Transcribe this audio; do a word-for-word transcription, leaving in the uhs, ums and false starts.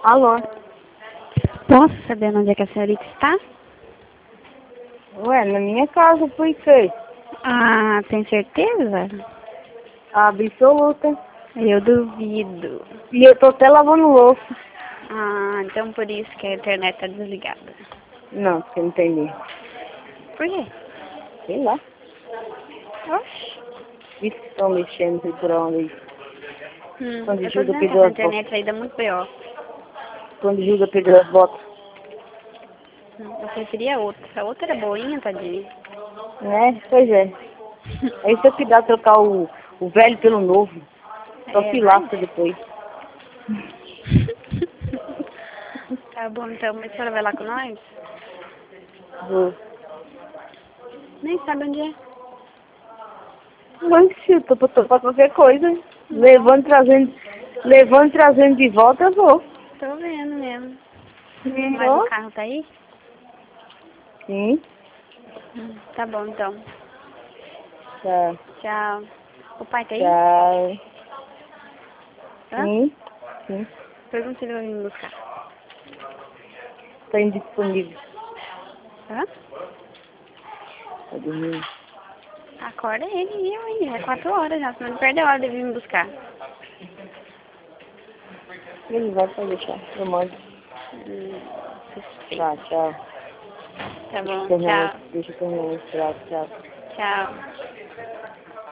Alô? Posso saber onde é que a senhorita está? Ué, na minha casa, por quê? Ah, tem certeza? Absoluta. Eu duvido. E eu tô até lavando louça. Ah, então por isso que a internet está desligada. Não, você não entendeu. Por quê? Sei lá. Oxi. Isso que estão mexendo sei por onde. Hum, Quando eu tô Juga dizendo que pegou essa as botas. internet aí dá muito pior. Quando Juga pegou as botas. Hum, Eu preferia outra. A outra era boinha, tadinha. Né? Pois é. É isso que dá trocar o, o velho pelo novo. Só É, se vai. lasca depois. Tá bom, então. Mas a senhora vai lá com nós? Vou. Nem sabe onde é. Mas se eu tô pra topar qualquer coisa, levando, trazendo, levando, trazendo de volta, eu vou. Tô vendo mesmo. Hum, Mas o ó. carro tá aí? Sim. Hum, tá bom, então. Tá. Tchau. O pai tá aí? Tchau. Hã? Sim. Sim. Pergunta se ele vai me buscar. Tá indisponível. Hã? Tá dormindo. Acorda ele e eu, hein? É quatro horas já, senão ele perde a hora de vir me buscar. Ele vai pra deixar. Eu mando. Hum, suspeito. Tá, tchau. Tá bom, Deixa eu terminar, tchau. deixa eu terminar esse prato, tchau. Tchau.